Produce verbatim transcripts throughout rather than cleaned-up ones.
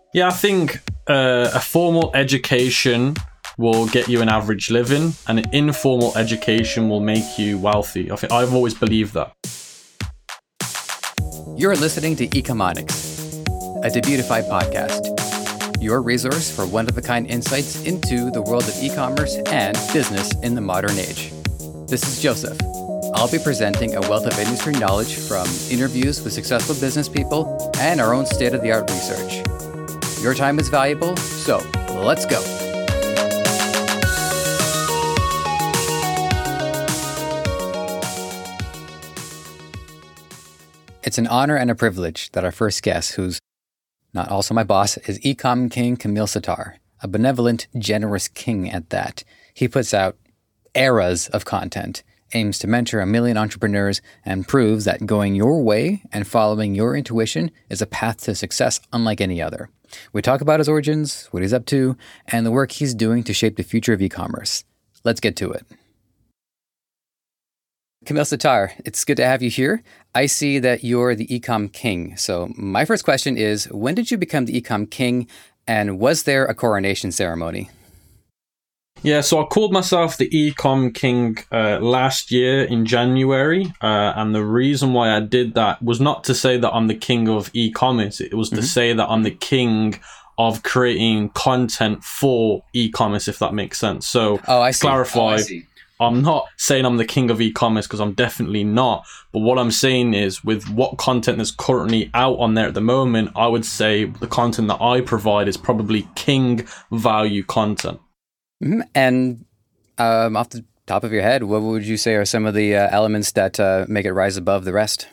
Yeah, I think uh, a formal education will get you an average living, and an informal education will make you wealthy. I think I've always believed that. You're listening to Ecomonics, a Debutify podcast, your resource for one-of-a-kind insights into the world of e-commerce and business in the modern age. This is Joseph. I'll be presenting a wealth of industry knowledge from interviews with successful business people and our own state-of-the-art research. Your time is valuable, so let's go. It's an honor and a privilege that our first guest, who's not also my boss, is Ecom King Kamil Sattar, a benevolent, generous king at that. He puts out eras of content, aims to mentor a million entrepreneurs, and proves that going your way and following your intuition is a path to success unlike any other. We talk about his origins, what he's up to, and the work he's doing to shape the future of e-commerce. Let's get to it. Kamil Sattar, it's good to have you here. I see that you're the Ecom King. So my first question is, when did you become the Ecom King, and was there a coronation ceremony? Yeah, so I called myself the Ecom King uh, last year in January, uh, and the reason why I did that was not to say that I'm the king of e-commerce. It was to mm-hmm. say that I'm the king of creating content for e-commerce, if that makes sense. So oh, I see. clarify. Oh, I see. I'm not saying I'm the king of e-commerce, because I'm definitely not. But what I'm saying is, with what content that's currently out on there at the moment, I would say the content that I provide is probably king value content. Mm-hmm. And um, off the top of your head, what would you say are some of the uh, elements that uh, make it rise above the rest?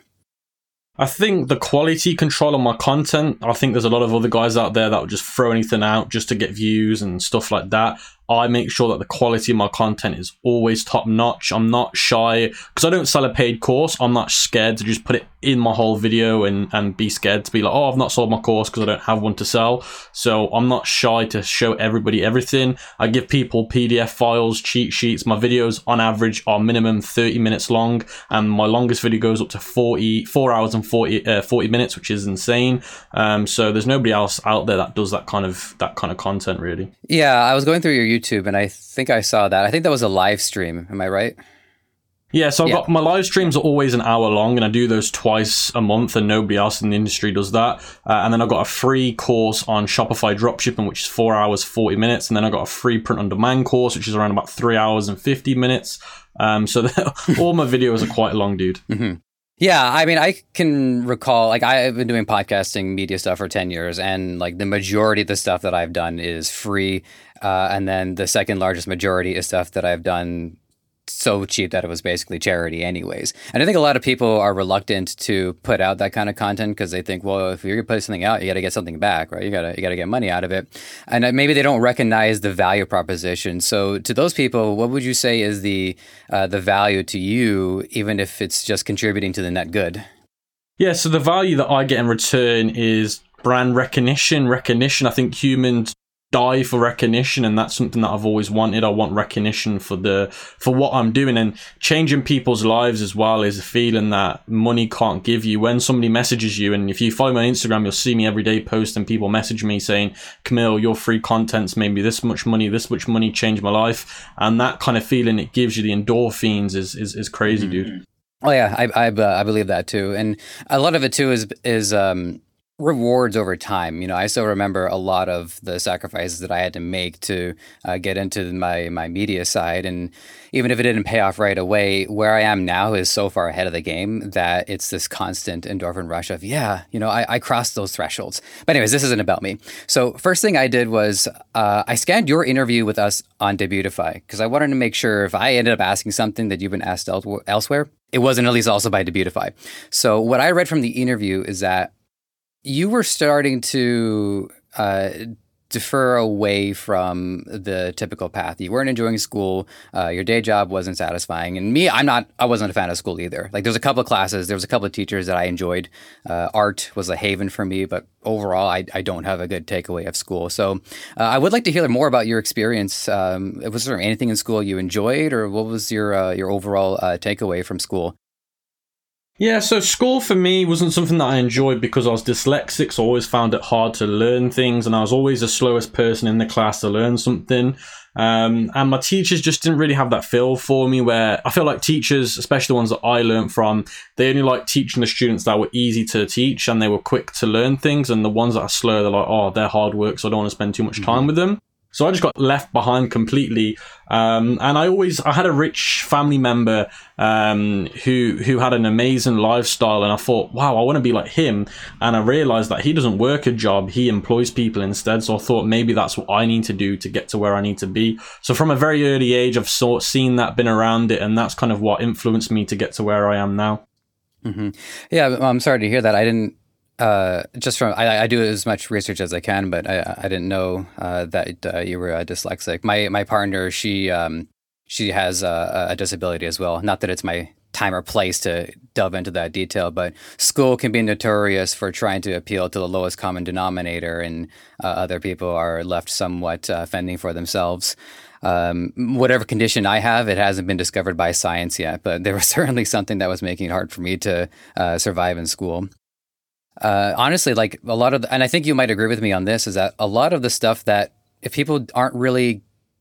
I think the quality control of my content. I think there's a lot of other guys out there that would just throw anything out just to get views and stuff like that. I make sure that the quality of my content is always top notch. I'm not shy, because I don't sell a paid course. I'm not scared to just put it in my whole video and, and be scared to be like, oh, I've not sold my course because I don't have one to sell. So I'm not shy to show everybody everything. I give people P D F files, cheat sheets. My videos on average are minimum thirty minutes long, and my longest video goes up to forty, four hours and forty, uh, forty minutes, which is insane. Um, so there's nobody else out there that does that kind of that kind of content, really. Yeah, I was going through your YouTube, and I think I saw that. I think that was a live stream. Am I right? Yeah, so I've yeah. got my live streams are always an hour long, and I do those twice a month, and nobody else in the industry does that. Uh, and then I've got a free course on Shopify dropshipping, which is four hours, forty minutes. And then I've got a free print on demand course, which is around about three hours and fifty minutes. Um, so all my videos are quite long, dude. Mm-hmm. Yeah, I mean, I can recall, like, I've been doing podcasting media stuff for ten years, and like the majority of the stuff that I've done is free. Uh, and then the second largest majority is stuff that I've done so cheap that it was basically charity anyways. And I think a lot of people are reluctant to put out that kind of content because they think, well, if you're going to put something out, you got to get something back, right? You got to you got to get money out of it. And maybe they don't recognize the value proposition. So to those people, what would you say is the uh, the value to you, even if it's just contributing to the net good? Yeah, so the value that I get in return is brand recognition, recognition. I think humans die for recognition, and that's something that I've always wanted. I want recognition for the for what I'm doing, and changing people's lives as well is a feeling that money can't give you. When somebody messages you, and if you follow me on Instagram, you'll see me every day posting, people message me saying, Kamil, your free content's made me this much money, this much money changed my life. And that kind of feeling it gives you, the endorphins, is is, is crazy, mm-hmm. dude. Oh yeah, I I, uh, I believe that too. And a lot of it too is is um rewards over time. You know, I still remember a lot of the sacrifices that I had to make to uh, get into my my media side, and even if it didn't pay off right away, where I am now is so far ahead of the game that it's this constant endorphin rush of, yeah, you know, I, I crossed those thresholds. But anyways, this isn't about me. So first thing I did was uh, I scanned your interview with us on Debutify, because I wanted to make sure if I ended up asking something that you've been asked el- elsewhere, it wasn't at least also by Debutify. So what I read from the interview is that you were starting to uh, defer away from the typical path. You weren't enjoying school. Uh, your day job wasn't satisfying. And me, I'm not, I wasn't a fan of school either. Like there's a couple of classes, there was a couple of teachers that I enjoyed. Uh, art was a haven for me, but overall, I, I don't have a good takeaway of school. So uh, I would like to hear more about your experience. Um, was there anything in school you enjoyed, or what was your, uh, your overall uh, takeaway from school? Yeah, so school for me wasn't something that I enjoyed because I was dyslexic, so I always found it hard to learn things, and I was always the slowest person in the class to learn something. Um, and my teachers just didn't really have that feel for me, where I feel like teachers, especially the ones that I learned from, they only like teaching the students that were easy to teach and they were quick to learn things, and the ones that are slow, they're like, oh, they're hard work, so I don't want to spend too much time mm-hmm. with them. So I just got left behind completely. Um, and I always, I had a rich family member um, who who had an amazing lifestyle. And I thought, wow, I want to be like him. And I realized that he doesn't work a job, he employs people instead. So I thought maybe that's what I need to do to get to where I need to be. So from a very early age, I've sort of seen that, been around it. And that's kind of what influenced me to get to where I am now. Mm-hmm. Yeah, I'm sorry to hear that. I didn't. Uh, just from I, I do as much research as I can, but I, I didn't know uh, that uh, you were uh, dyslexic. My my partner, she um, she has a, a disability as well. Not that it's my time or place to delve into that detail, but school can be notorious for trying to appeal to the lowest common denominator, and uh, other people are left somewhat uh, fending for themselves. Um, whatever condition I have, it hasn't been discovered by science yet, but there was certainly something that was making it hard for me to uh, survive in school. Uh, honestly, like a lot of, the, and I think you might agree with me on this, is that a lot of the stuff that if people aren't really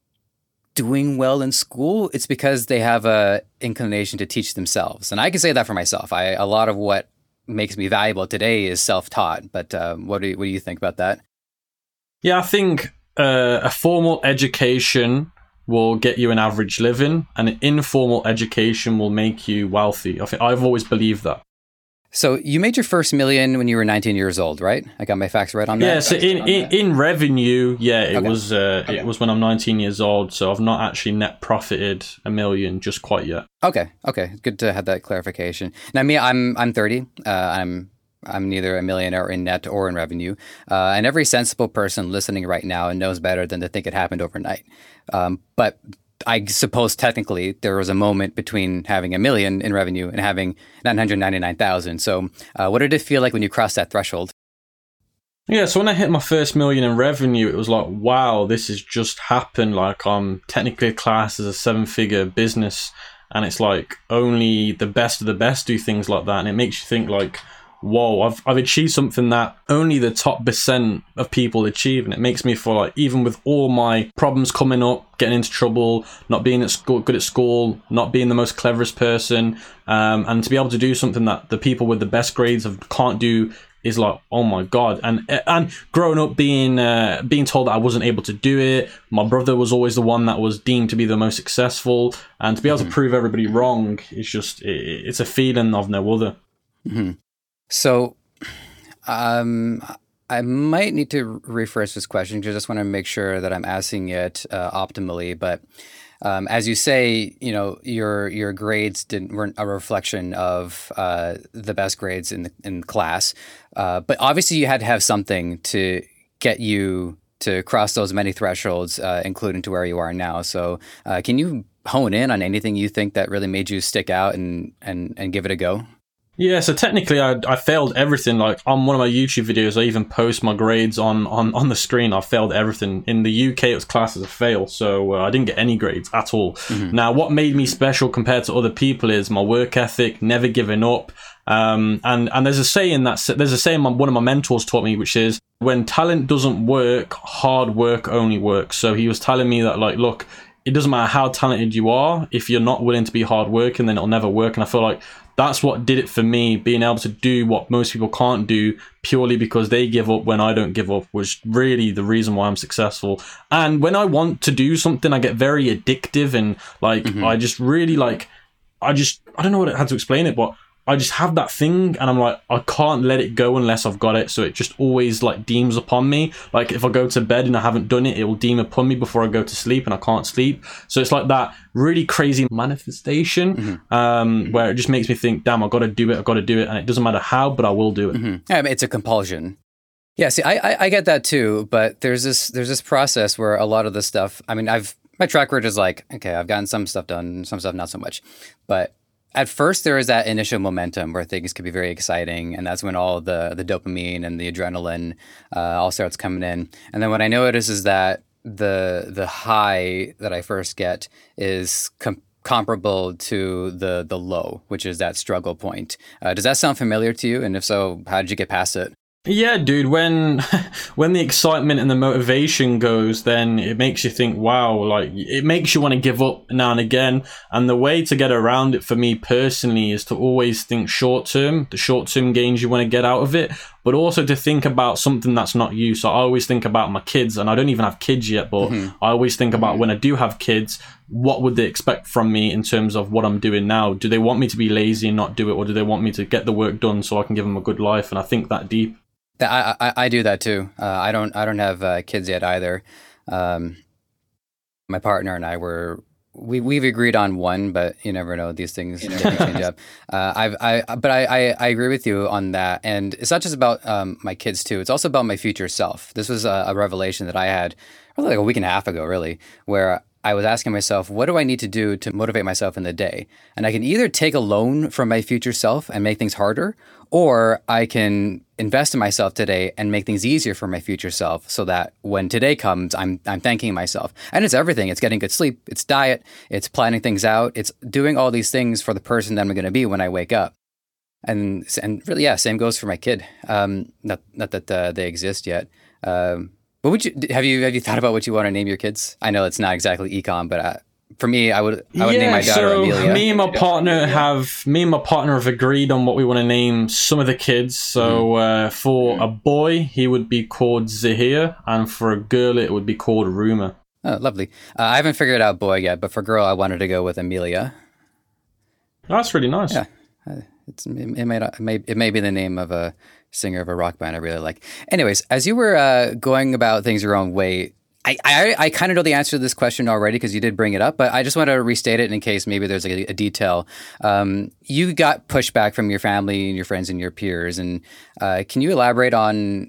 doing well in school, it's because they have a inclination to teach themselves. And I can say that for myself. I, a lot of what makes me valuable today is self-taught. But um, what do you, what do you think about that? Yeah, I think uh, a formal education will get you an average living, and an informal education will make you wealthy. I think I've always believed that. So you made your first million when you were nineteen years old, right? I got my facts right on that? Yeah, so in, in, in revenue, yeah, it okay. was uh, okay. it was when I'm nineteen years old, so I've not actually net profited a million just quite yet. Okay, okay, good to have that clarification. Now, me, I'm I'm thirty. Uh, I'm I'm neither a millionaire in net or in revenue, uh, and every sensible person listening right now knows better than to think it happened overnight. Um, but I suppose technically there was a moment between having a million in revenue and having nine hundred ninety-nine thousand. So uh, what did it feel like when you crossed that threshold? Yeah, so when I hit my first million in revenue, it was like, wow, this has just happened. Like, I'm technically classed as a seven-figure business, and it's like only the best of the best do things like that. And it makes you think like, whoa, I've I've achieved something that only the top percent of people achieve. And it makes me feel like, even with all my problems coming up, getting into trouble, not being at school, good at school, not being the most cleverest person, um, and to be able to do something that the people with the best grades have, can't do is like, oh my God. And and growing up being uh, being told that I wasn't able to do it, my brother was always the one that was deemed to be the most successful, and to be able mm-hmm. to prove everybody wrong, it's just, it, it's a feeling of no other. Mm-hmm. So, um, I might need to rephrase this question because I just want to make sure that I'm asking it uh, optimally. But um, as you say, you know, your your grades didn't weren't a reflection of uh, the best grades in the in class. Uh, but obviously, you had to have something to get you to cross those many thresholds, uh, including to where you are now. So, uh, can you hone in on anything you think that really made you stick out and and and give it a go? Yeah, so technically I I failed everything. Like, on one of my YouTube videos, I even post my grades on, on, on the screen. I failed everything. In the U K, it was classed as a fail, so uh, I didn't get any grades at all. Mm-hmm. Now, what made me special compared to other people is my work ethic, never giving up. Um, and, and there's a saying that there's a saying one of my mentors taught me, which is, when talent doesn't work, hard work only works. So he was telling me that, like, look, it doesn't matter how talented you are, if you're not willing to be hardworking, then it'll never work. And I feel like that's what did it for me. Being able to do what most people can't do purely because they give up when I don't give up was really the reason why I'm successful. And when I want to do something, I get very addictive, and like, mm-hmm. I just really like, I just, I don't know what it had to explain it, but I just have that thing, and I'm like, I can't let it go unless I've got it. So it just always like deems upon me. Like, if I go to bed and I haven't done it, it will deem upon me before I go to sleep, and I can't sleep. So it's like that really crazy manifestation, mm-hmm. um, where it just makes me think, damn, I got to do it. I got to do it. And it doesn't matter how, but I will do it. Mm-hmm. Yeah, I mean, it's a compulsion. Yeah. See, I, I, I get that too, but there's this, there's this process where a lot of the stuff, I mean, I've, my track record is like, okay, I've gotten some stuff done, some stuff not so much, but at first, there is that initial momentum where things can be very exciting, and that's when all the the dopamine and the adrenaline uh, all starts coming in. And then what I notice is that the the high that I first get is com- comparable to the the low, which is that struggle point. Uh, does that sound familiar to you? And if so, how did you get past it? Yeah, dude, when when the excitement and the motivation goes, then it makes you think, wow, like it makes you want to give up now and again. And the way to get around it for me personally is to always think short term, the short term gains you want to get out of it, but also to think about something that's not you. So I always think about my kids, and I don't even have kids yet, but mm-hmm. I always think about mm-hmm. when I do have kids, what would they expect from me in terms of what I'm doing now? Do they want me to be lazy and not do it, or do they want me to get the work done so I can give them a good life? And I think that deep. I, I, I do that too. Uh, I don't I don't have uh, kids yet either. Um, my partner and I were we we've agreed on one, but you never know, these things they can change up. Uh, I've I but I, I, I agree with you on that, and it's not just about um, my kids too. It's also about my future self. This was a, a revelation that I had probably like a week and a half ago, really, where I was asking myself, what do I need to do to motivate myself in the day? And I can either take a loan from my future self and make things harder, or I can invest in myself today and make things easier for my future self so that when today comes, I'm I'm thanking myself. And it's everything. It's getting good sleep. It's diet. It's planning things out. It's doing all these things for the person that I'm going to be when I wake up. And and really, yeah, same goes for my kid. Um, not not that uh, they exist yet. Um, What would you have you have you thought about what you want to name your kids? I know it's not exactly econ, but uh, for me, I would I would yeah, name my daughter so Amelia. Me and my partner have me and my partner have agreed on what we want to name some of the kids. So mm. uh, for mm. a boy, he would be called Zahir, and for a girl, it would be called Ruma. Oh, lovely. Uh, I haven't figured out boy yet, but for girl, I wanted to go with Amelia. That's really nice. Yeah, uh, it's it, it may not, it may it may be the name of a singer of a rock band I really like. Anyways, as you were uh, going about things your own way, I I, I kind of know the answer to this question already because you did bring it up, but I just want to restate it in case maybe there's like a, a detail. Um, you got pushback from your family and your friends and your peers, and uh, can you elaborate on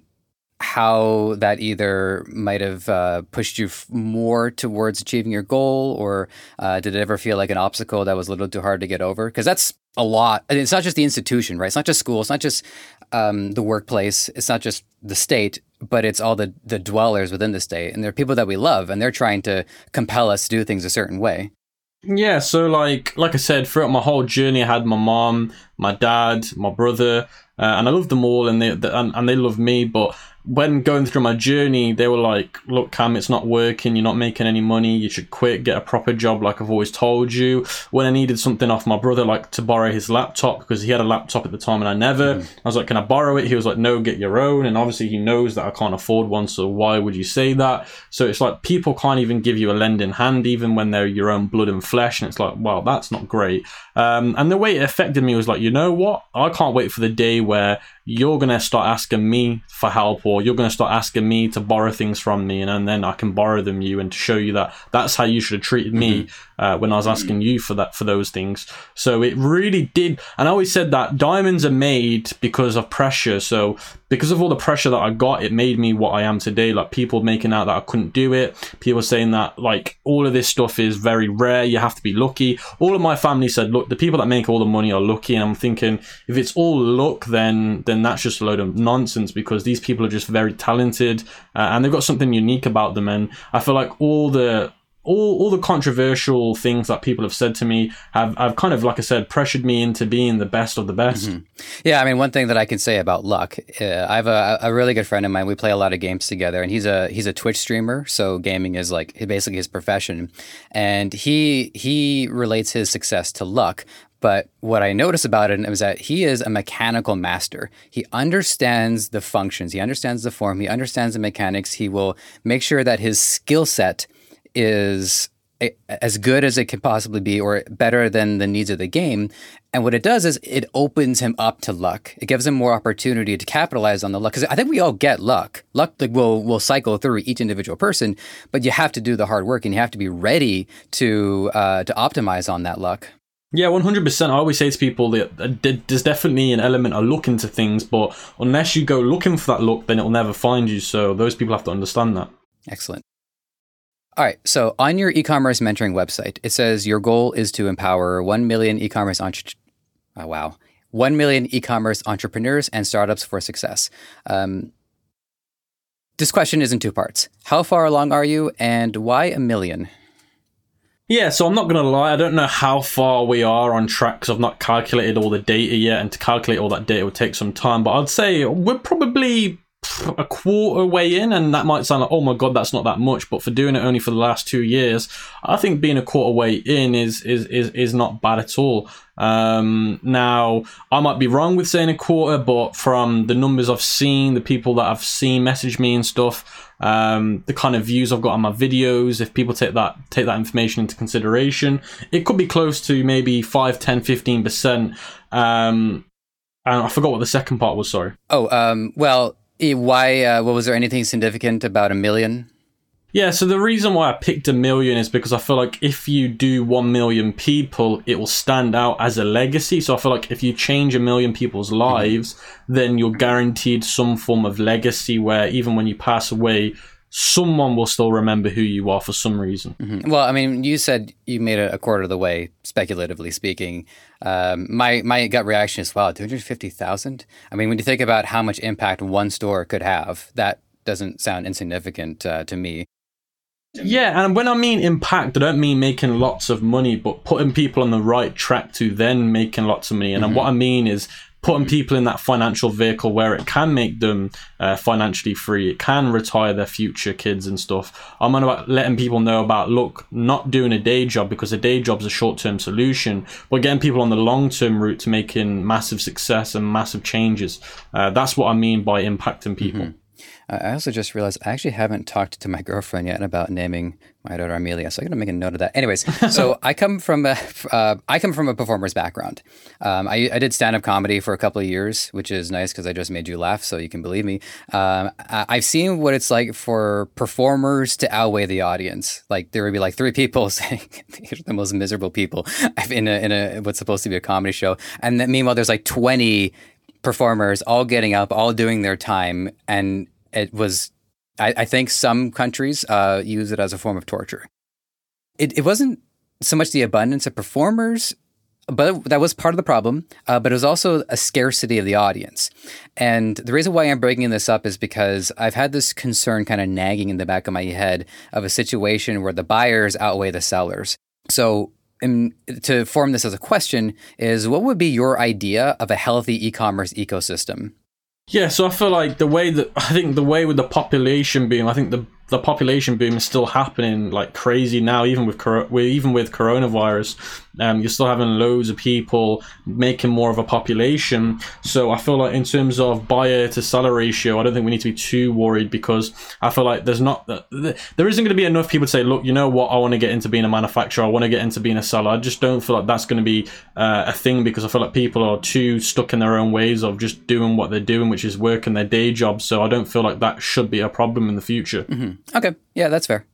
how that either might have uh, pushed you f- more towards achieving your goal, or uh, did it ever feel like an obstacle that was a little too hard to get over? Because that's a lot. I mean, it's not just the institution, right? It's not just school. It's not just um, the workplace. It's not just the state, but it's all the, the dwellers within the state. And they're people that we love, and they're trying to compel us to do things a certain way. Yeah, so like like I said, throughout my whole journey, I had my mom, my dad, my brother, uh, and I loved them all, and they, they and, and they loved me. But when going through my journey, they were like, look, Cam, it's not working. You're not making any money. You should quit, get a proper job like I've always told you. When I needed something off my brother, like to borrow his laptop, because he had a laptop at the time and I never, mm. I was like, can I borrow it? He was like, no, get your own. And obviously he knows that I can't afford one, so why would you say that? So it's like people can't even give you a lending hand, even when they're your own blood and flesh. And it's like, well, that's not great. Um, and the way it affected me was like, you know what? I can't wait for the day where you're going to start asking me for help, or you're going to start asking me to borrow things from me, and, and then I can borrow them you and to show you that that's how you should have treated me uh, when I was asking you for that for those things. So it really did. And I always said that diamonds are made because of pressure. So because of all the pressure that I got, it made me what I am today. Like people making out that I couldn't do it, people saying that like all of this stuff is very rare, you have to be lucky. All of my family said, look, the people that make all the money are lucky. And I'm thinking, if it's all luck, then then that's just a load of nonsense, because these people are just very talented uh, and they've got something unique about them. And I feel like all the all all the controversial things that people have said to me have, have kind of, like I said, pressured me into being the best of the best. Mm-hmm. Yeah, I mean, one thing that I can say about luck, uh, I have a, a really good friend of mine. We play a lot of games together, and he's a he's a Twitch streamer. So gaming is like basically his profession, and he he relates his success to luck. But what I notice about it is that he is a mechanical master. He understands the functions. He understands the form. He understands the mechanics. He will make sure that his skill set is a, as good as it can possibly be, or better than the needs of the game. And what it does is it opens him up to luck. It gives him more opportunity to capitalize on the luck. Because I think we all get luck. Luck like, will will cycle through each individual person, but you have to do the hard work and you have to be ready to uh, to optimize on that luck. Yeah, one hundred percent. I always say to people that there's definitely an element of luck into things, but unless you go looking for that luck, then it'll never find you. So those people have to understand that. Excellent. All right. So on your e-commerce mentoring website, it says your goal is to empower one million e-commerce entre- oh, wow. one million e-commerce entrepreneurs and startups for success. Um, this question is in two parts. How far along are you, and why a million? Yeah, so I'm not going to lie, I don't know how far we are on track because I've not calculated all the data yet, and to calculate all that data would take some time, but I'd say we're probably a quarter way in, and that might sound like, oh my god, that's not that much, but for doing it only for the last two years, I think being a quarter way in is is is, is not bad at all. Um, now, I might be wrong with saying a quarter, but from the numbers I've seen, the people that I've seen message me and stuff, um, the kind of views I've got on my videos, if people take that take that information into consideration, it could be close to maybe five, ten, fifteen percent. Um, and I forgot what the second part was, sorry. Oh, um, well, why, uh, well, was there anything significant about a million? Yeah, so the reason why I picked a million is because I feel like if you do one million people, it will stand out as a legacy. So I feel like if you change a million people's lives, mm-hmm. then you're guaranteed some form of legacy where even when you pass away, someone will still remember who you are for some reason. Mm-hmm. Well, I mean, you said you made it a quarter of the way, speculatively speaking. Um, my, my gut reaction is, wow, two hundred fifty thousand? I mean, when you think about how much impact one store could have, that doesn't sound insignificant uh, to me. Yeah, and when I mean impact, I don't mean making lots of money, but putting people on the right track to then making lots of money. And mm-hmm. what I mean is putting people in that financial vehicle where it can make them uh, financially free. It can retire their future kids and stuff. I'm on about letting people know about, look, not doing a day job, because a day job's a short-term solution, but getting people on the long-term route to making massive success and massive changes. Uh, that's what I mean by impacting people. Mm-hmm. I also just realized I actually haven't talked to my girlfriend yet about naming my daughter Amelia, so I'm gonna make a note of that. Anyways, so I come from a uh, I come from a performer's background. Um, I, I did stand-up comedy for a couple of years, which is nice because I just made you laugh, so you can believe me. Um, I, I've seen what it's like for performers to outweigh the audience. Like there would be like three people saying you're the most miserable people in a in a what's supposed to be a comedy show, and then meanwhile there's like twenty performers all getting up, all doing their time, and it was, I, I think some countries uh, use it as a form of torture. It, it wasn't so much the abundance of performers, but that was part of the problem, uh, but it was also a scarcity of the audience. And the reason why I'm bringing this up is because I've had this concern kind of nagging in the back of my head of a situation where the buyers outweigh the sellers. So and to form this as a question is, what would be your idea of a healthy e-commerce ecosystem? Yeah, so I feel like the way that, I think the way with the population boom, I think the the population boom is still happening like crazy now, even with even with coronavirus. Um, you're still having loads of people making more of a population. So I feel like in terms of buyer to seller ratio, I don't think we need to be too worried, because I feel like there's not there isn't going to be enough people to say, look, you know what, I want to get into being a manufacturer, I want to get into being a seller. I just don't feel like that's going to be uh, a thing, because I feel like people are too stuck in their own ways of just doing what they're doing, which is working their day job. So I don't feel like that should be a problem in the future. Mm-hmm. Okay, yeah, that's fair.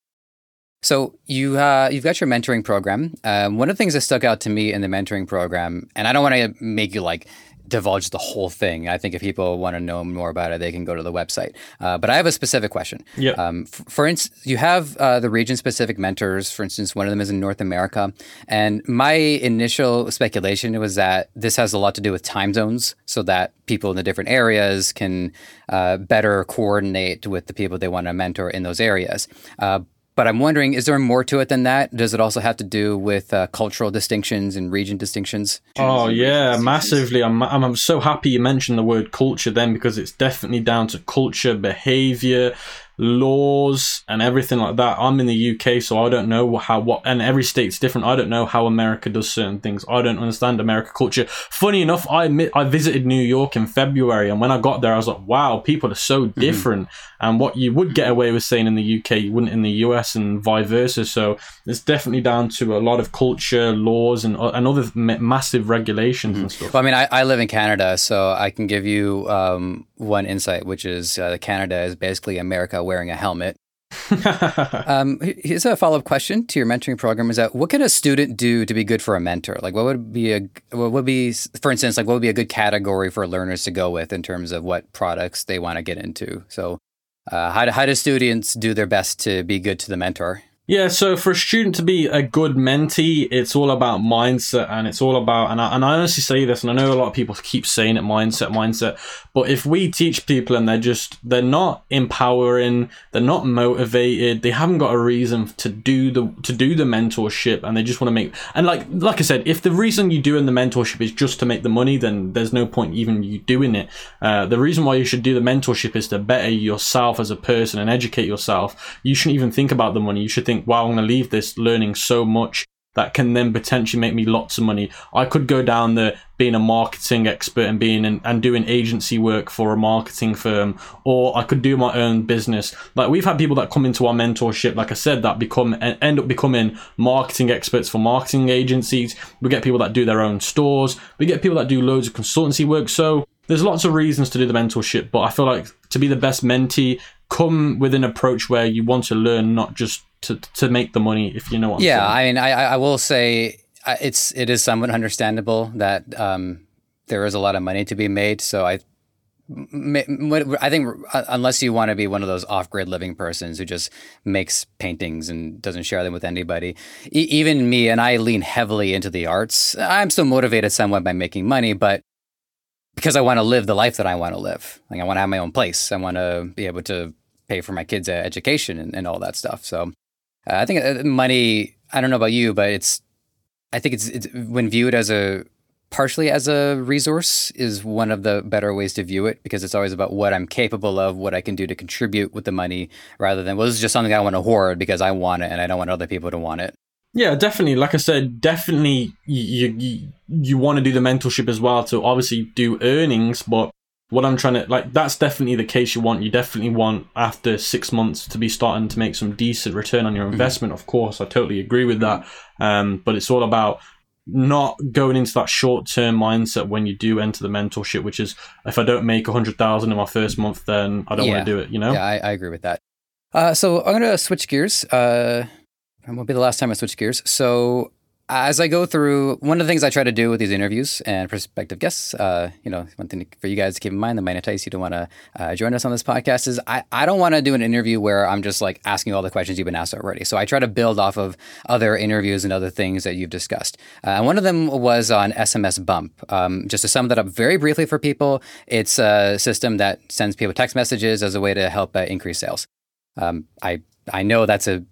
So you, uh, you've got your mentoring program. Um, one of the things that stuck out to me in the mentoring program, and I don't want to make you like divulge the whole thing. I think if people want to know more about it, they can go to the website. Uh, but I have a specific question. Yeah. Um, f- for instance, you have uh, the region-specific mentors. For instance, one of them is in North America. And my initial speculation was that this has a lot to do with time zones, so that people in the different areas can uh, better coordinate with the people they want to mentor in those areas. Uh, But I'm wondering, is there more to it than that? Does it also have to do with uh, cultural distinctions and region distinctions? Oh, yeah, massively. I'm, I'm I'm so happy you mentioned the word culture then, because it's definitely down to culture, behavior, laws, and everything like that. I'm in the U K, so I don't know how what and every state's different. I don't know how America does certain things. I don't understand American culture. Funny enough, I admit I visited New York in February, and when I got there, I was like, wow, people are so different. Mm-hmm. And what you would get away with saying in the U K, you wouldn't in the U S, and vice versa. So it's definitely down to a lot of culture, laws, and and other m- massive regulations mm-hmm. and stuff. Well, I mean, I, I live in Canada, so I can give you um, one insight, which is uh, Canada is basically America wearing a helmet. um, here's a follow-up question to your mentoring program: is that what can a student do to be good for a mentor? Like, what would be a what would be, for instance, like what would be a good category for learners to go with in terms of what products they want to get into? So, uh, how do how do students do their best to be good to the mentor? Yeah, so for a student to be a good mentee, it's all about mindset, and it's all about, and I, and I honestly say this, and I know a lot of people keep saying it, mindset, mindset, but if we teach people and they're just, they're not empowering, they're not motivated, they haven't got a reason to do the, to do the mentorship, and they just want to make, and like, like I said, if the reason you doing the mentorship is just to make the money, then there's no point even you doing it. Uh, the reason why you should do the mentorship is to better yourself as a person and educate yourself. You shouldn't even think about the money. You should think, wow, I'm going to leave this learning so much that can then potentially make me lots of money. I could go down the being a marketing expert and being in, and doing agency work for a marketing firm, or I could do my own business. Like, we've had people that come into our mentorship, like I said, that become end up becoming marketing experts for marketing agencies. We get people that do their own stores. We get people that do loads of consultancy work. So there's lots of reasons to do the mentorship, but I feel like to be the best mentee, come with an approach where you want to learn, not just to to make the money, if you know what I'm yeah, saying. I mean, I, I will say it's it is somewhat understandable that um, there is a lot of money to be made. So I, I think unless you want to be one of those off-grid living persons who just makes paintings and doesn't share them with anybody, e- even me, and I lean heavily into the arts. I'm still motivated somewhat by making money, but because I want to live the life that I want to live. Like, I want to have my own place. I want to be able to pay for my kids' education and, and all that stuff. So uh, I think money, I don't know about you, but it's, I think it's, it's when viewed as a, partially as a resource is one of the better ways to view it, because it's always about what I'm capable of, what I can do to contribute with the money, rather than, well, this is just something I want to hoard because I want it and I don't want other people to want it. Yeah, definitely. Like I said, definitely you you, you want to do the mentorship as well to obviously do earnings, but what I'm trying to, like, that's definitely the case you want. You definitely want, after six months, to be starting to make some decent return on your investment. Mm-hmm. Of course, I totally agree with that. Um, but it's all about not going into that short-term mindset when you do enter the mentorship, which is, if I don't make one hundred thousand in my first month, then I don't yeah. want to do it, you know? Yeah, I, I agree with that. Uh, so I'm going to switch gears. Uh, it won't be the last time I switch gears. So as I go through, one of the things I try to do with these interviews and prospective guests, uh, you know, one thing for you guys to keep in mind that might entice you to want to uh, join us on this podcast is I, I don't want to do an interview where I'm just like asking all the questions you've been asked already. So I try to build off of other interviews and other things that you've discussed. Uh, and one of them was on S M S Bump. Um, just to sum that up very briefly for people, it's a system that sends people text messages as a way to help uh, increase sales. Um, I I know that's a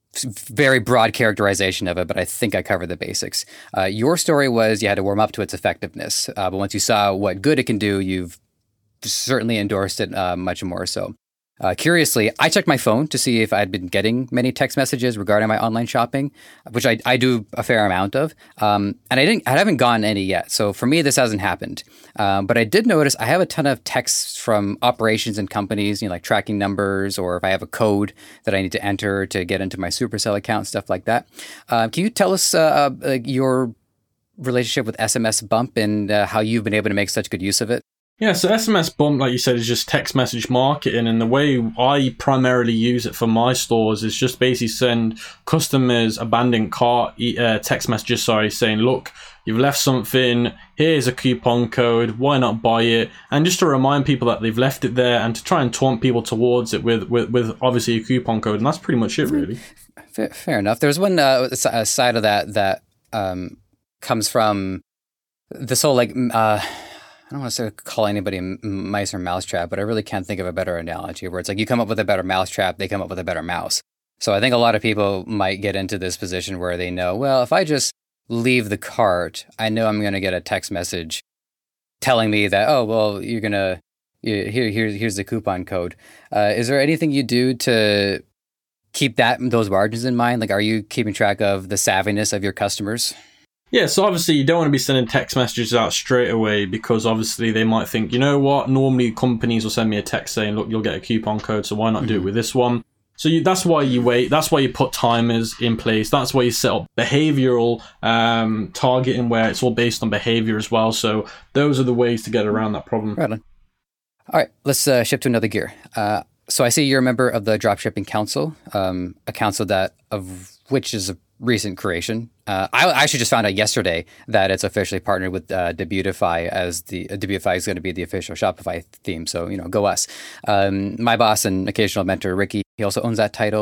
very broad characterization of it, but I think I covered the basics. Uh, your story was you had to warm up to its effectiveness, uh, but once you saw what good it can do, you've certainly endorsed it uh, much more so. Uh, curiously, I checked my phone to see if I'd been getting many text messages regarding my online shopping, which I, I do a fair amount of, um, and I didn't. I haven't gotten any yet. So for me, this hasn't happened. Um, but I did notice I have a ton of texts from operations and companies, you know, like tracking numbers, or if I have a code that I need to enter to get into my Supercell account, stuff like that. Uh, can you tell us uh, uh, your relationship with S M S Bump and uh, how you've been able to make such good use of it? Yeah, so S M S Bump, like you said, is just text message marketing, and the way I primarily use it for my stores is just basically send customers abandoned cart uh, text messages, sorry, saying, look, you've left something, here's a coupon code, why not buy it? And just to remind people that they've left it there and to try and taunt people towards it with, with, with obviously a coupon code, and that's pretty much it, really. Fair, fair enough. There's one uh, side of that that um, comes from this whole, like, uh, I don't want to say call anybody mice or mousetrap, but I really can't think of a better analogy where it's like you come up with a better mousetrap, they come up with a better mouse. So I think a lot of people might get into this position where they know, well, if I just leave the cart, I know I'm going to get a text message telling me that, oh, well, you're going to, here, here, here's the coupon code. Uh, is there anything you do to keep that those margins in mind? Like, are you keeping track of the savviness of your customers? Yeah, so obviously you don't want to be sending text messages out straight away, because obviously they might think, you know what, normally companies will send me a text saying, look, you'll get a coupon code, so why not mm-hmm. do it with this one? So you, that's why you wait. That's why you put timers in place. That's why you set up behavioral um, targeting, where it's all based on behavior as well. So those are the ways to get around that problem. Right on. All right, let's uh, shift to another gear. Uh, so I see you're a member of the Dropshipping Council, um, a council that of which is a recent creation. Uh, I actually just found out yesterday that it's officially partnered with uh, Debutify, as the uh, Debutify is going to be the official Shopify theme. So, you know, go us. Um, my boss and occasional mentor, Ricky, he also owns that title.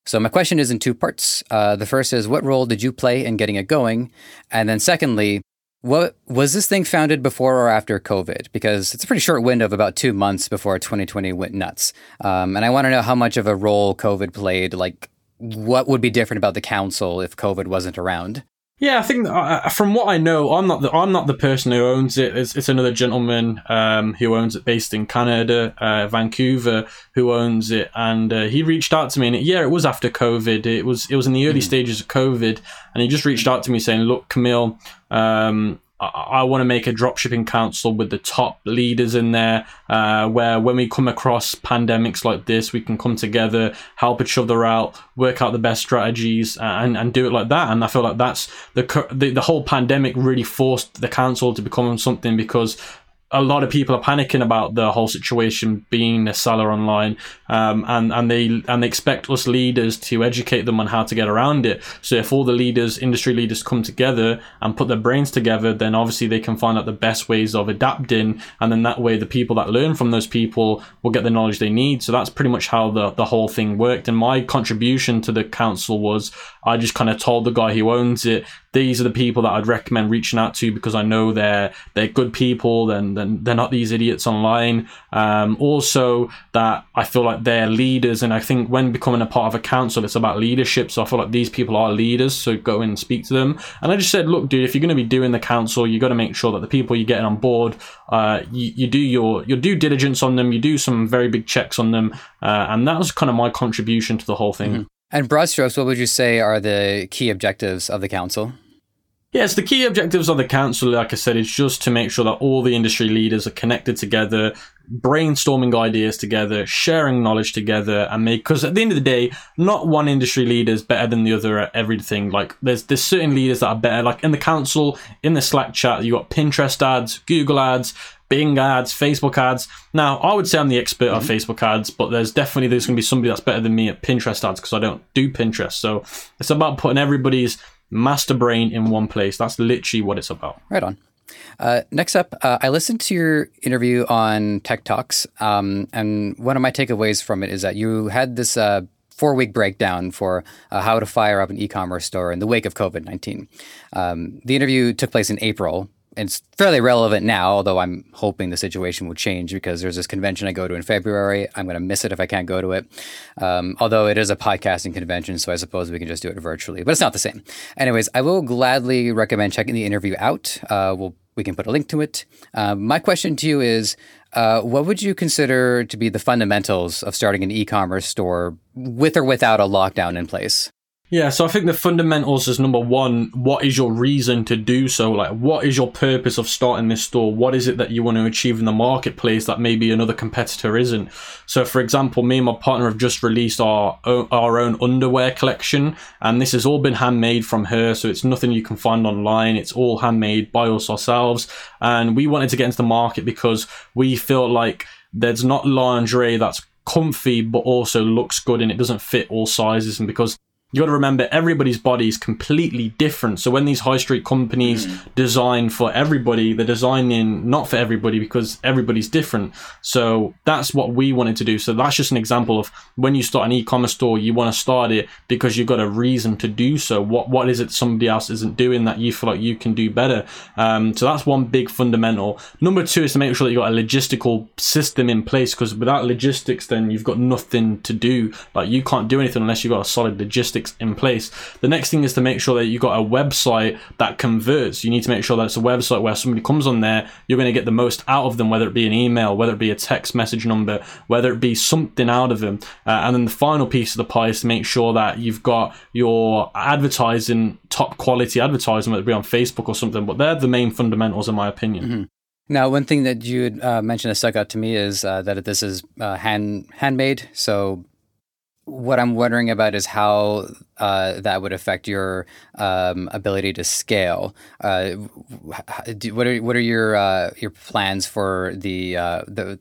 So my question is in two parts. Uh, the first is, what role did you play in getting it going? And then secondly, what was this thing founded before or after COVID? Because it's a pretty short window of about two months before twenty twenty went nuts. Um, and I want to know how much of a role COVID played. Like, what would be different about the council if COVID wasn't around? Yeah, I think uh, from what I know, I'm not the I'm not the person who owns it. It's, it's another gentleman um, who owns it, based in Canada, uh, Vancouver, who owns it, and uh, he reached out to me. And it, yeah, it was after COVID. It was it was in the early mm-hmm. stages of COVID, and he just reached out to me saying, "Look, Camille, um, I, I want to make a dropshipping council with the top leaders in there, uh, where when we come across pandemics like this, we can come together, help each other out, work out the best strategies, and, and do it like that." And I feel like that's the, the the whole pandemic really forced the council to become something, because a lot of people are panicking about the whole situation being a seller online, um, and and they and they expect us leaders to educate them on how to get around it. So if all the leaders, industry leaders, come together and put their brains together, then obviously they can find out the best ways of adapting, and then that way the people that learn from those people will get the knowledge they need. So that's pretty much how the the whole thing worked. And my contribution to the council was, I just kind of told the guy who owns it, these are the people that I'd recommend reaching out to, because I know they're they're good people, and then they're not these idiots online. Um, also, that I feel like they're leaders, and I think when becoming a part of a council, it's about leadership. So I feel like these people are leaders, so go in and speak to them. And I just said, look, dude, if you're going to be doing the council, you got to make sure that the people you're getting on board, uh, you, you do your your due diligence on them, you do some very big checks on them, uh, and that was kind of my contribution to the whole thing. Mm-hmm. And broad strokes, what would you say are the key objectives of the council? Yes, the key objectives of the council, like I said, is just to make sure that all the industry leaders are connected together, brainstorming ideas together, sharing knowledge together, and make, because at the end of the day, not one industry leader is better than the other at everything. Like there's there's certain leaders that are better. Like in the council, in the Slack chat, you got Pinterest ads, Google ads, Bing ads, Facebook ads. Now, I would say I'm the expert mm-hmm. on Facebook ads, but there's definitely there's going to be somebody that's better than me at Pinterest ads, because I don't do Pinterest. So it's about putting everybody's master brain in one place. That's literally what it's about. Right on. Uh, next up, uh, I listened to your interview on Tech Talks, um, and one of my takeaways from it is that you had this uh, four-week breakdown for uh, how to fire up an e-commerce store in the wake of COVID nineteen. Um, the interview took place in April. It's fairly relevant now, although I'm hoping the situation will change, because there's this convention I go to in February. I'm going to miss it if I can't go to it. Um, although it is a podcasting convention, so I suppose we can just do it virtually, but it's not the same. Anyways, I will gladly recommend checking the interview out. Uh, we'll, we can put a link to it. Uh, my question to you is, uh, what would you consider to be the fundamentals of starting an e-commerce store with or without a lockdown in place? Yeah, so I think the fundamentals is, number one, what is your reason to do so? Like, what is your purpose of starting this store? What is it that you want to achieve in the marketplace that maybe another competitor isn't? So, for example, me and my partner have just released our our own underwear collection, and this has all been handmade from her. So it's nothing you can find online. It's all handmade by us ourselves, and we wanted to get into the market because we feel like there's not lingerie that's comfy but also looks good, and it doesn't fit all sizes. And because you got to remember, everybody's body is completely different. So when these high street companies mm. design for everybody, they're designing not for everybody, because everybody's different. So that's what we wanted to do. So that's just an example of when you start an e-commerce store, you want to start it because you've got a reason to do so. What What is it somebody else isn't doing that you feel like you can do better? Um, so that's one big fundamental. Number two is to make sure that you've got a logistical system in place, because without logistics, then you've got nothing to do. Like, you can't do anything unless you've got a solid logistics in place. The next thing is to make sure that you got a website that converts. You need to make sure that it's a website where somebody comes on there, you're going to get the most out of them, whether it be an email, whether it be a text message number, whether it be something out of them. Uh, and then the final piece of the pie is to make sure that you've got your advertising, top quality advertising, whether it be on Facebook or something. But they're the main fundamentals, in my opinion. Mm-hmm. Now, one thing that you had uh, mentioned that stuck out to me is uh, that this is uh, hand handmade. So what I'm wondering about is how uh, that would affect your um, ability to scale. Uh, do, what are what are your uh, your plans for the uh, the?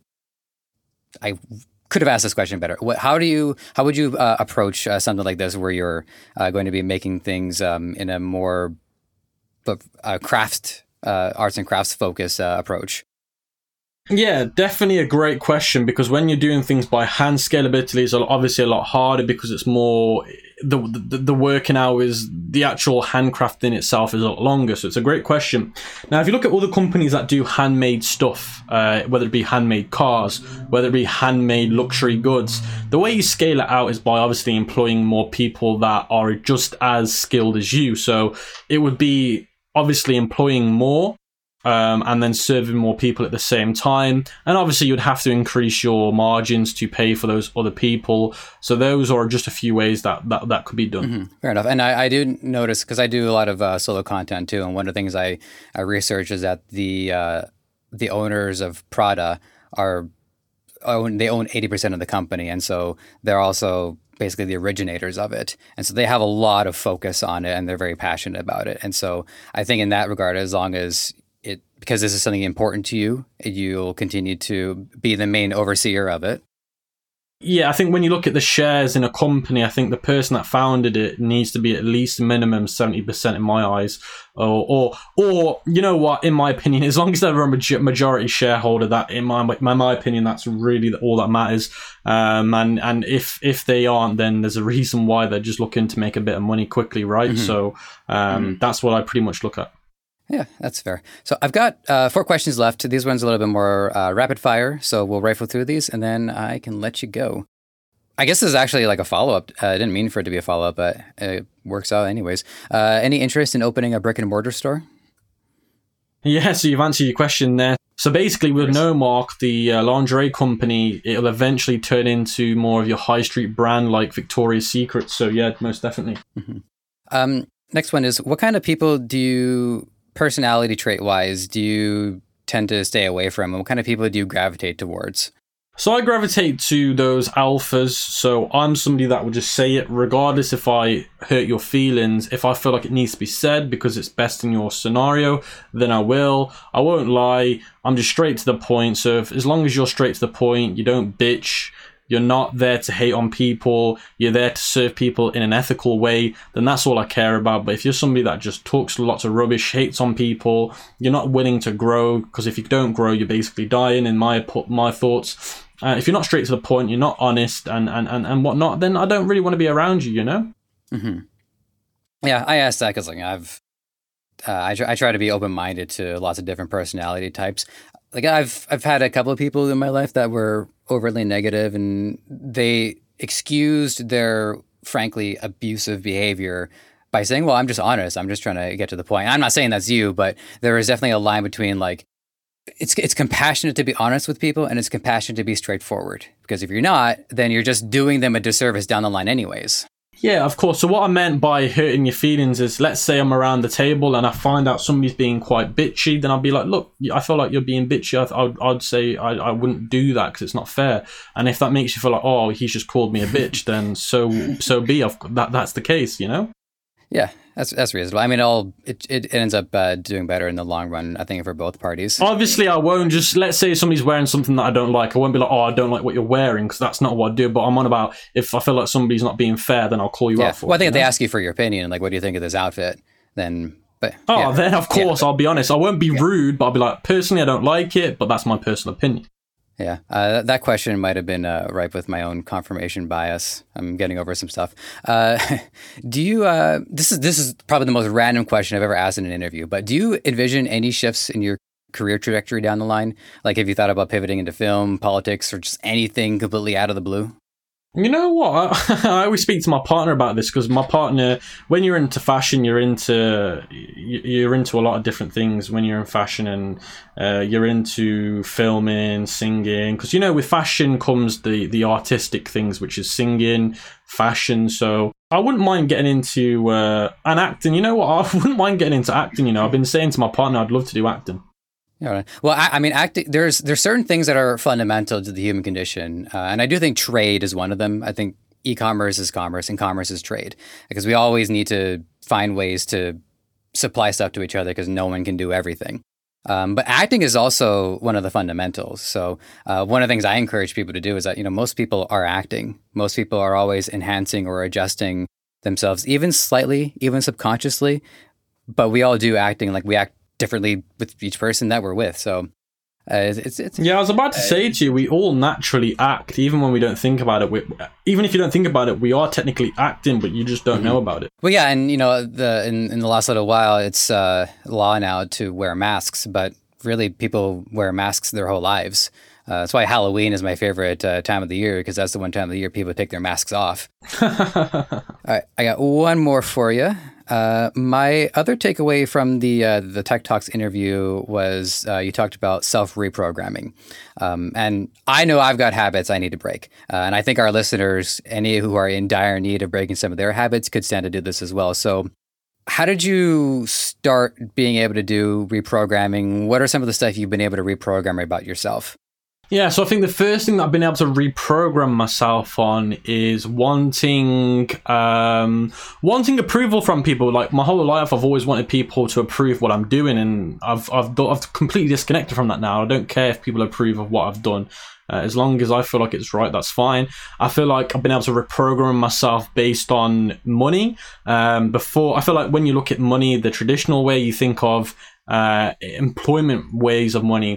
I could have asked this question better. What, how do you how would you uh, approach uh, something like this, where you're uh, going to be making things um, in a more uh, craft uh, arts and crafts focused uh, approach? Yeah, definitely a great question, because when you're doing things by hand, scalability is obviously a lot harder because it's more the, the the working hours, the actual handcrafting itself is a lot longer. So it's a great question. Now, if you look at other companies that do handmade stuff, uh, whether it be handmade cars, whether it be handmade luxury goods, the way you scale it out is by obviously employing more people that are just as skilled as you. So it would be obviously employing more. Um, and then serving more people at the same time. And obviously you'd have to increase your margins to pay for those other people. So those are just a few ways that that, that could be done. Mm-hmm. Fair enough. And I, I do notice, because I do a lot of uh, solo content too, and one of the things I, I research is that the uh, the owners of Prada are own they own eighty percent of the company, and so they're also basically the originators of it. And so they have a lot of focus on it, and they're very passionate about it. And so I think in that regard, as long as it, because this is something important to you, you'll continue to be the main overseer of it. Yeah, I think when you look at the shares in a company, I think the person that founded it needs to be at least minimum seventy percent in my eyes. Or, or, or you know what, in my opinion, as long as they're a majority shareholder, that in my, my, my opinion, that's really all that matters. Um, and, and if, if they aren't, then there's a reason why they're just looking to make a bit of money quickly, right? Mm-hmm. So um, mm-hmm. that's what I pretty much look at. Yeah, that's fair. So I've got uh, four questions left. These ones are a little bit more uh, rapid fire, so we'll rifle through these, and then I can let you go. I guess this is actually like a follow-up. Uh, I didn't mean for it to be a follow-up, but it works out anyways. Uh, any interest in opening a brick-and-mortar store? Yeah, so you've answered your question there. So basically with Nomark, the uh, lingerie company, it'll eventually turn into more of your high street brand like Victoria's Secret. So yeah, most definitely. Mm-hmm. Um, next one is, what kind of people do you... personality trait wise, do you tend to stay away from? And what kind of people do you gravitate towards? So I gravitate to those alphas. So I'm somebody that will just say it regardless if I hurt your feelings. If I feel like it needs to be said because it's best in your scenario, then I will. I won't lie. I'm just straight to the point. So if, as long as you're straight to the point, you don't bitch, you're not there to hate on people, you're there to serve people in an ethical way, then that's all I care about. But if you're somebody that just talks lots of rubbish, hates on people, you're not willing to grow, because if you don't grow, you're basically dying, in my my thoughts. Uh, if you're not straight to the point, you're not honest and, and, and, and whatnot, then I don't really want to be around you, you know? Mm-hmm. Yeah, I asked that because like, I've, uh, I, try, I try to be open-minded to lots of different personality types. Like I've I've had a couple of people in my life that were overly negative, and they excused their frankly abusive behavior by saying, well, I'm just honest. I'm just trying to get to the point. I'm not saying that's you, but there is definitely a line between like, it's it's compassionate to be honest with people, and it's compassionate to be straightforward. Because if you're not, then you're just doing them a disservice down the line anyways. Yeah, of course. So what I meant by hurting your feelings is, let's say I'm around the table and I find out somebody's being quite bitchy, then I'll be like, look, I feel like you're being bitchy. I, I'd, I'd say I, I wouldn't do that because it's not fair. And if that makes you feel like, oh, he's just called me a bitch, then so so be. I've, that that's the case, you know? Yeah, that's that's reasonable. I mean, all it it ends up uh, doing better in the long run, I think, for both parties. Obviously, I won't just, let's say somebody's wearing something that I don't like. I won't be like, oh, I don't like what you're wearing, because that's not what I do. But I'm on about, if I feel like somebody's not being fair, then I'll call you yeah. out for well, it. I think if know? they ask you for your opinion, like, what do you think of this outfit? Then, but oh, yeah. then of course yeah. I'll be honest. I won't be yeah. rude, but I'll be like, personally, I don't like it, but that's my personal opinion. Yeah, uh, that question might have been uh, ripe with my own confirmation bias. I'm getting over some stuff. Uh, do you? Uh, this is this is probably the most random question I've ever asked in an interview. But do you envision any shifts in your career trajectory down the line? Like, have you thought about pivoting into film, politics, or just anything completely out of the blue? You know what? I, I always speak to my partner about this, because my partner, when you're into fashion, you're into you're into a lot of different things. When you're in fashion, and uh, you're into filming, singing, because you know, with fashion comes the the artistic things, which is singing, fashion. So I wouldn't mind getting into uh, and acting. You know what? I wouldn't mind getting into acting. You know, I've been saying to my partner, I'd love to do acting. Yeah. Well, I, I mean, acting. There's there's certain things that are fundamental to the human condition, uh, and I do think trade is one of them. I think e-commerce is commerce, and commerce is trade, because we always need to find ways to supply stuff to each other, because no one can do everything. Um, but acting is also one of the fundamentals. So uh, one of the things I encourage people to do is that, you know, most people are acting. Most people are always enhancing or adjusting themselves, even slightly, even subconsciously. But we all do acting. Like, we act differently with each person that we're with. So Uh, it's, it's, it's Yeah, I was about to uh, say to you, we all naturally act, even when we don't think about it. We, even if you don't think about it, we are technically acting, but you just don't mm-hmm. know about it. Well, yeah, and you know, the in, in the last little while, it's uh, law now to wear masks, but really, people wear masks their whole lives. Uh, that's why Halloween is my favorite uh, time of the year, because that's the one time of the year people take their masks off. All right, I got one more for you. Uh, my other takeaway from the uh, the Tech Talks interview was uh, you talked about self-reprogramming. Um, and I know I've got habits I need to break. Uh, and I think our listeners, any who are in dire need of breaking some of their habits, could stand to do this as well. So how did you start being able to do reprogramming? What are some of the stuff you've been able to reprogram about yourself? Yeah, so I think the first thing that I've been able to reprogram myself on is wanting um, wanting approval from people. Like my whole life, I've always wanted people to approve what I'm doing, and I've I've I've completely disconnected from that now. I don't care if people approve of what I've done. Uh, as long as I feel like it's right, that's fine. I feel like I've been able to reprogram myself based on money. Um, before, I feel like when you look at money, the traditional way, you think of uh employment ways of money,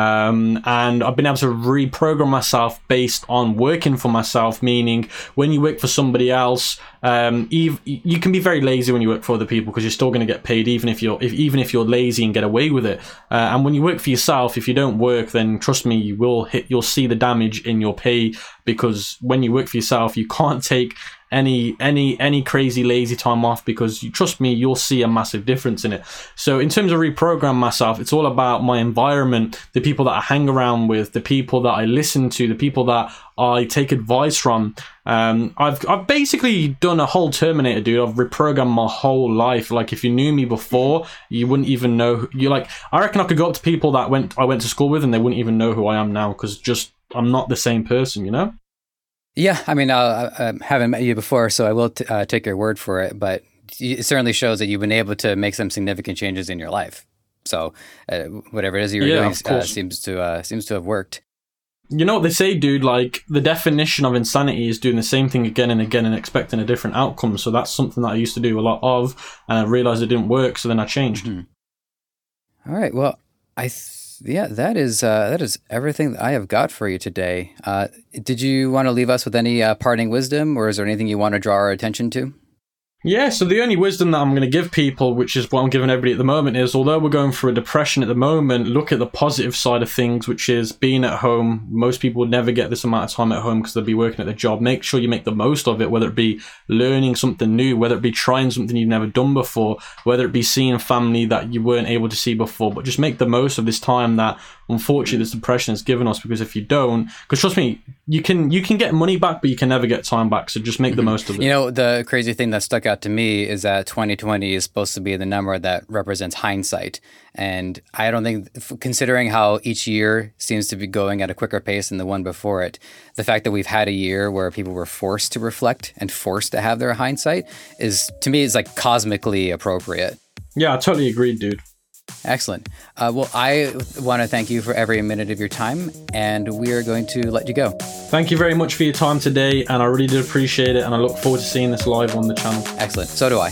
um and I've been able to reprogram myself based on working for myself, meaning when you work for somebody else, um ev- you can be very lazy when you work for other people because you're still going to get paid even if you're if, even if you're lazy and get away with it, uh, and when you work for yourself, if you don't work, then trust me, you will hit you'll see the damage in your pay, because when you work for yourself, you can't take any any any crazy lazy time off, because you trust me, you'll see a massive difference in it. So in terms of reprogram myself, it's all about my environment, the people that I hang around with, the people that I listen to, the people that I take advice from. Um, I've I've basically done a whole Terminator, dude. I've reprogrammed my whole life. Like if you knew me before, you wouldn't even know. Who, you like I reckon I could go up to people that went I went to school with, and they wouldn't even know who I am now, because just I'm not the same person, you know. Yeah, I mean, uh, I haven't met you before, so I will t- uh, take your word for it. But it certainly shows that you've been able to make some significant changes in your life. So uh, whatever it is you were yeah, doing uh, seems to uh, seems to have worked. You know what they say, dude? Like the definition of insanity is doing the same thing again and again and expecting a different outcome. So that's something that I used to do a lot of, and I realized it didn't work. So then I changed. Mm-hmm. All right. Well, I. Th- Yeah, that is uh, that is everything that I have got for you today. Uh, did you want to leave us with any uh, parting wisdom, or is there anything you want to draw our attention to? Yeah, so the only wisdom that I'm going to give people, which is what I'm giving everybody at the moment, is although we're going through a depression at the moment, look at the positive side of things, which is being at home. Most people would never get this amount of time at home because they'll be working at their job. Make sure you make the most of it, whether it be learning something new, whether it be trying something you've never done before, whether it be seeing family that you weren't able to see before. But just make the most of this time that, unfortunately, this depression has given us, because if you don't, because trust me, you can you can get money back, but you can never get time back. So just make the most of it. You know, the crazy thing that stuck out to me is that twenty twenty is supposed to be the number that represents hindsight. And I don't think, considering how each year seems to be going at a quicker pace than the one before it, the fact that we've had a year where people were forced to reflect and forced to have their hindsight is, to me, is like cosmically appropriate. Yeah, I totally agree, dude. Excellent. Uh, well, I want to thank you for every minute of your time, and we are going to let you go. Thank you very much for your time today, and I really did appreciate it, and I look forward to seeing this live on the channel. Excellent. So do I.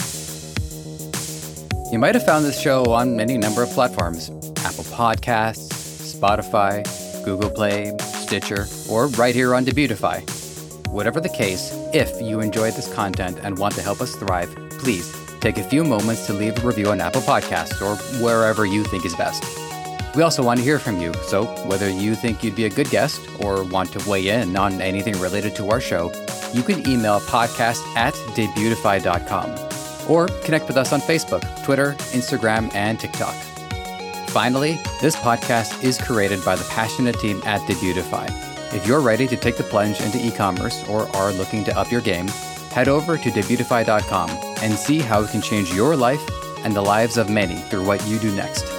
You might have found this show on any number of platforms: Apple Podcasts, Spotify, Google Play, Stitcher, or right here on Debutify. Whatever the case, if you enjoyed this content and want to help us thrive, please take a few moments to leave a review on Apple Podcasts or wherever you think is best. We also want to hear from you, so whether you think you'd be a good guest or want to weigh in on anything related to our show, you can email podcast at debutify dot com or connect with us on Facebook, Twitter, Instagram, and TikTok. Finally, this podcast is created by the passionate team at Debutify. If you're ready to take the plunge into e-commerce or are looking to up your game, head over to debutify dot com and see how it can change your life and the lives of many through what you do next.